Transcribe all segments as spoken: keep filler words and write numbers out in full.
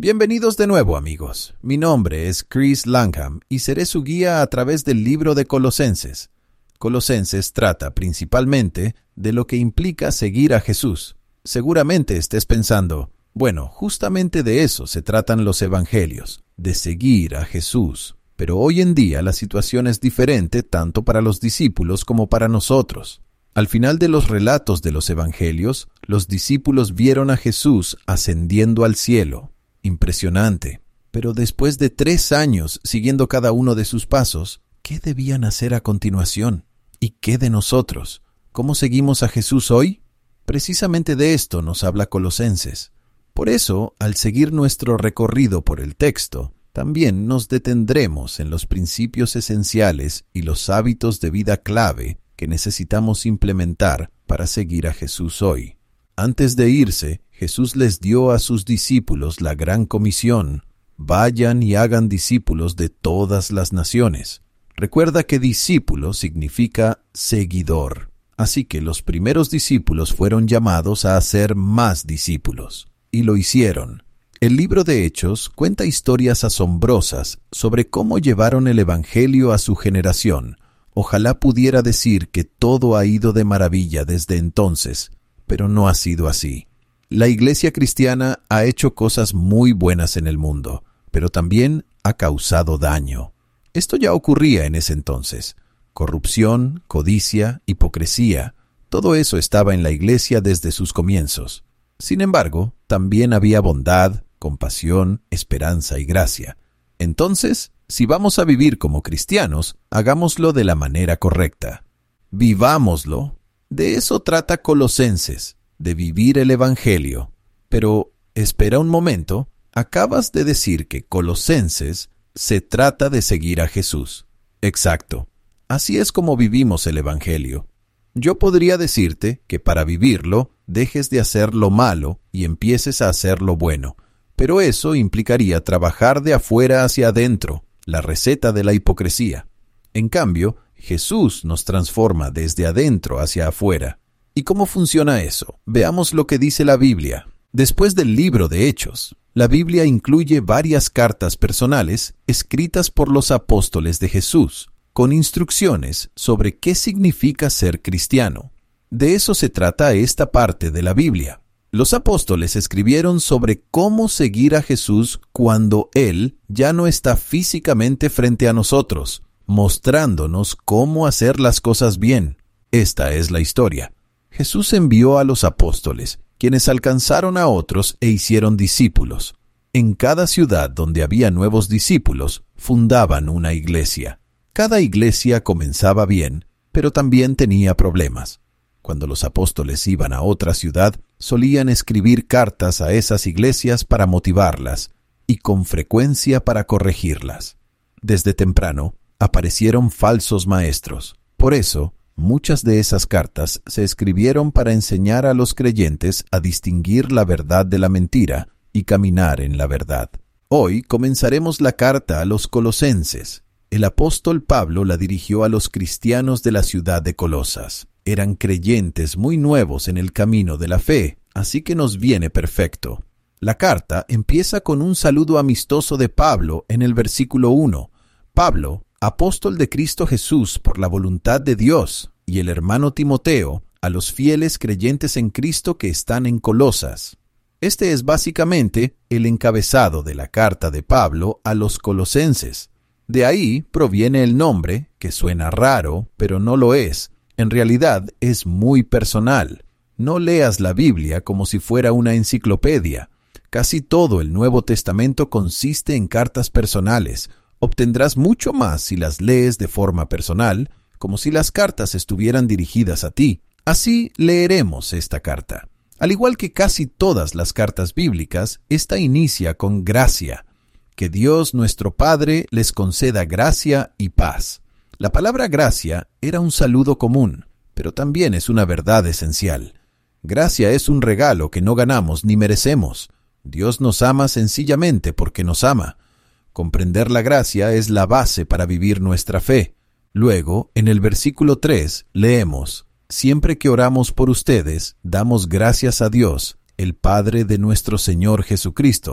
Bienvenidos de nuevo, amigos. Mi nombre es Chris Langham y seré su guía a través del libro de Colosenses. Colosenses trata principalmente de lo que implica seguir a Jesús. Seguramente estés pensando, bueno, justamente de eso se tratan los evangelios, de seguir a Jesús. Pero hoy en día la situación es diferente tanto para los discípulos como para nosotros. Al final de los relatos de los evangelios, los discípulos vieron a Jesús ascendiendo al cielo. Impresionante. Pero después de tres años siguiendo cada uno de sus pasos, ¿qué debían hacer a continuación? ¿Y qué de nosotros? ¿Cómo seguimos a Jesús hoy? Precisamente de esto nos habla Colosenses. Por eso, al seguir nuestro recorrido por el texto, también nos detendremos en los principios esenciales y los hábitos de vida clave que necesitamos implementar para seguir a Jesús hoy. Antes de irse, Jesús les dio a sus discípulos la gran comisión: vayan y hagan discípulos de todas las naciones. Recuerda que discípulo significa seguidor, así que los primeros discípulos fueron llamados a hacer más discípulos, y lo hicieron. El libro de Hechos cuenta historias asombrosas sobre cómo llevaron el Evangelio a su generación. Ojalá pudiera decir que todo ha ido de maravilla desde entonces, pero no ha sido así. La Iglesia cristiana ha hecho cosas muy buenas en el mundo, pero también ha causado daño. Esto ya ocurría en ese entonces. Corrupción, codicia, hipocresía, todo eso estaba en la Iglesia desde sus comienzos. Sin embargo, también había bondad, compasión, esperanza y gracia. Entonces, si vamos a vivir como cristianos, hagámoslo de la manera correcta. Vivámoslo. De eso trata Colosenses, de vivir el Evangelio. Pero, espera un momento, acabas de decir que Colosenses se trata de seguir a Jesús. Exacto. Así es como vivimos el Evangelio. Yo podría decirte que para vivirlo, dejes de hacer lo malo y empieces a hacer lo bueno. Pero eso implicaría trabajar de afuera hacia adentro, la receta de la hipocresía. En cambio, Jesús nos transforma desde adentro hacia afuera. ¿Y cómo funciona eso? Veamos lo que dice la Biblia. Después del libro de Hechos, la Biblia incluye varias cartas personales escritas por los apóstoles de Jesús, con instrucciones sobre qué significa ser cristiano. De eso se trata esta parte de la Biblia. Los apóstoles escribieron sobre cómo seguir a Jesús cuando Él ya no está físicamente frente a nosotros, mostrándonos cómo hacer las cosas bien. Esta es la historia. Jesús envió a los apóstoles, quienes alcanzaron a otros e hicieron discípulos. En cada ciudad donde había nuevos discípulos, fundaban una iglesia. Cada iglesia comenzaba bien, pero también tenía problemas. Cuando los apóstoles iban a otra ciudad, solían escribir cartas a esas iglesias para motivarlas, y con frecuencia para corregirlas. Desde temprano, aparecieron falsos maestros. Por eso, muchas de esas cartas se escribieron para enseñar a los creyentes a distinguir la verdad de la mentira y caminar en la verdad. Hoy comenzaremos la carta a los Colosenses. El apóstol Pablo la dirigió a los cristianos de la ciudad de Colosas. Eran creyentes muy nuevos en el camino de la fe, así que nos viene perfecto. La carta empieza con un saludo amistoso de Pablo en el versículo uno. Pablo, apóstol de Cristo Jesús por la voluntad de Dios, y el hermano Timoteo, a los fieles creyentes en Cristo que están en Colosas. Este es básicamente el encabezado de la carta de Pablo a los colosenses. De ahí proviene el nombre, que suena raro, pero no lo es. En realidad es muy personal. No leas la Biblia como si fuera una enciclopedia. Casi todo el Nuevo Testamento consiste en cartas personales. Obtendrás mucho más si las lees de forma personal, como si las cartas estuvieran dirigidas a ti. Así leeremos esta carta. Al igual que casi todas las cartas bíblicas, esta inicia con gracia. Que Dios nuestro Padre les conceda gracia y paz. La palabra gracia era un saludo común, pero también es una verdad esencial. Gracia es un regalo que no ganamos ni merecemos. Dios nos ama sencillamente porque nos ama. Comprender la gracia es la base para vivir nuestra fe. Luego, en el versículo tres, leemos: Siempre que oramos por ustedes, damos gracias a Dios, el Padre de nuestro Señor Jesucristo,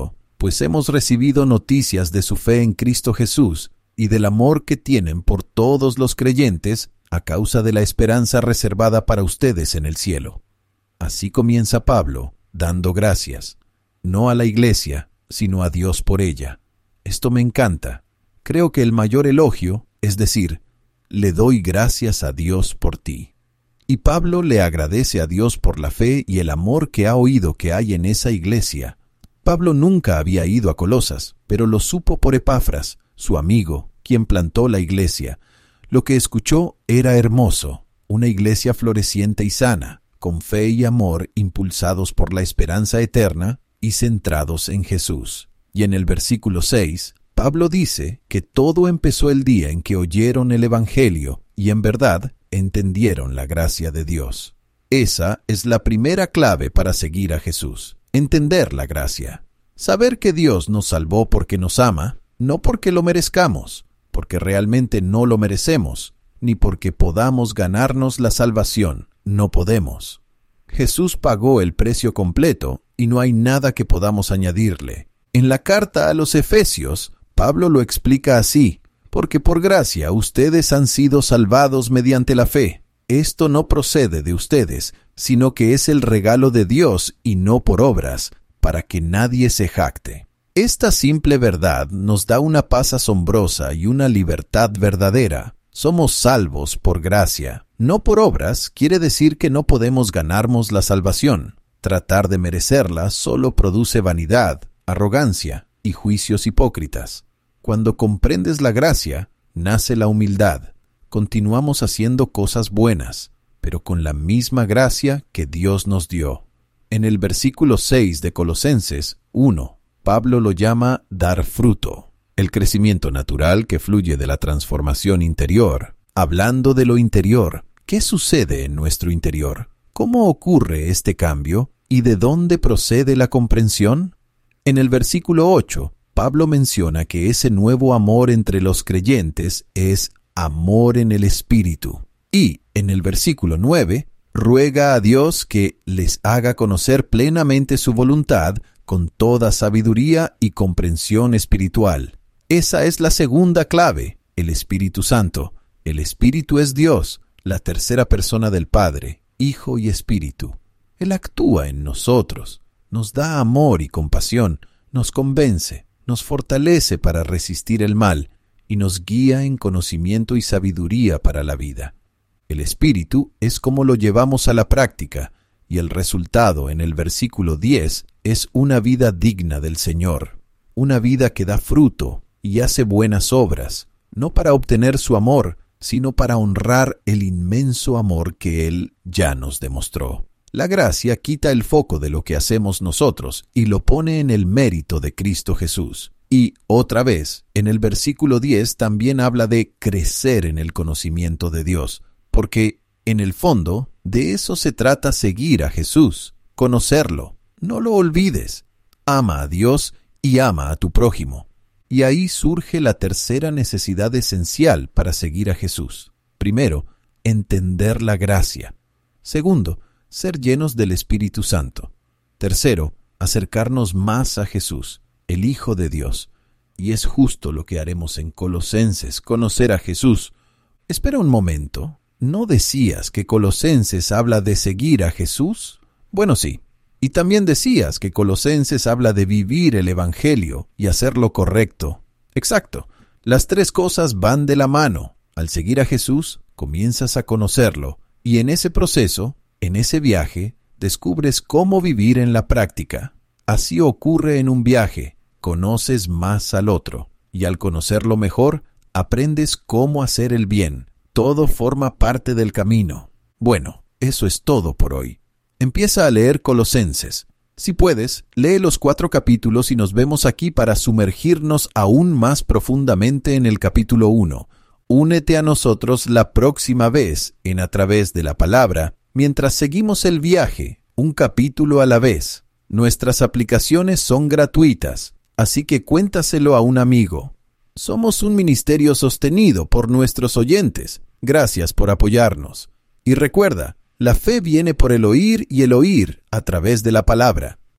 pues hemos recibido noticias de su fe en Cristo Jesús y del amor que tienen por todos los creyentes a causa de la esperanza reservada para ustedes en el cielo. Así comienza Pablo, dando gracias, no a la iglesia, sino a Dios por ella. Esto me encanta. Creo que el mayor elogio es decir, le doy gracias a Dios por ti. Y Pablo le agradece a Dios por la fe y el amor que ha oído que hay en esa iglesia. Pablo nunca había ido a Colosas, pero lo supo por Epafras, su amigo, quien plantó la iglesia. Lo que escuchó era hermoso, una iglesia floreciente y sana, con fe y amor impulsados por la esperanza eterna y centrados en Jesús. Y en el versículo seis, Pablo dice que todo empezó el día en que oyeron el Evangelio y en verdad entendieron la gracia de Dios. Esa es la primera clave para seguir a Jesús, entender la gracia. Saber que Dios nos salvó porque nos ama, no porque lo merezcamos, porque realmente no lo merecemos, ni porque podamos ganarnos la salvación, no podemos. Jesús pagó el precio completo y no hay nada que podamos añadirle. En la carta a los Efesios, Pablo lo explica así, porque por gracia ustedes han sido salvados mediante la fe. Esto no procede de ustedes, sino que es el regalo de Dios y no por obras, para que nadie se jacte. Esta simple verdad nos da una paz asombrosa y una libertad verdadera. Somos salvos por gracia. No por obras quiere decir que no podemos ganarnos la salvación. Tratar de merecerla solo produce vanidad, arrogancia y juicios hipócritas. Cuando comprendes la gracia, nace la humildad. Continuamos haciendo cosas buenas, pero con la misma gracia que Dios nos dio. En el versículo seis de Colosenses uno, Pablo lo llama dar fruto, el crecimiento natural que fluye de la transformación interior. Hablando de lo interior, ¿qué sucede en nuestro interior? ¿Cómo ocurre este cambio? ¿Y de dónde procede la comprensión? En el versículo ocho, Pablo menciona que ese nuevo amor entre los creyentes es amor en el Espíritu. Y, en el versículo nueve, ruega a Dios que les haga conocer plenamente su voluntad con toda sabiduría y comprensión espiritual. Esa es la segunda clave, el Espíritu Santo. El Espíritu es Dios, la tercera persona del Padre, Hijo y Espíritu. Él actúa en nosotros, nos da amor y compasión, nos convence, nos fortalece para resistir el mal y nos guía en conocimiento y sabiduría para la vida. El Espíritu es como lo llevamos a la práctica, y el resultado en el versículo diez es una vida digna del Señor, una vida que da fruto y hace buenas obras, no para obtener su amor, sino para honrar el inmenso amor que Él ya nos demostró. La gracia quita el foco de lo que hacemos nosotros y lo pone en el mérito de Cristo Jesús. Y, otra vez, en el versículo diez también habla de crecer en el conocimiento de Dios, porque, en el fondo, de eso se trata seguir a Jesús, conocerlo. No lo olvides. Ama a Dios y ama a tu prójimo. Y ahí surge la tercera necesidad esencial para seguir a Jesús. Primero, entender la gracia. Segundo, ser llenos del Espíritu Santo. Tercero, acercarnos más a Jesús, el Hijo de Dios. Y es justo lo que haremos en Colosenses, conocer a Jesús. Espera un momento. ¿No decías que Colosenses habla de seguir a Jesús? Bueno, sí. Y también decías que Colosenses habla de vivir el Evangelio y hacerlo correcto. Exacto. Las tres cosas van de la mano. Al seguir a Jesús, comienzas a conocerlo. Y en ese proceso, en ese viaje, descubres cómo vivir en la práctica. Así ocurre en un viaje. Conoces más al otro. Y al conocerlo mejor, aprendes cómo hacer el bien. Todo forma parte del camino. Bueno, eso es todo por hoy. Empieza a leer Colosenses. Si puedes, lee los cuatro capítulos y nos vemos aquí para sumergirnos aún más profundamente en el capítulo uno. Únete a nosotros la próxima vez en A Través de la Palabra, mientras seguimos el viaje, un capítulo a la vez. Nuestras aplicaciones son gratuitas, así que cuéntaselo a un amigo. Somos un ministerio sostenido por nuestros oyentes. Gracias por apoyarnos. Y recuerda, la fe viene por el oír y el oír a través de la palabra.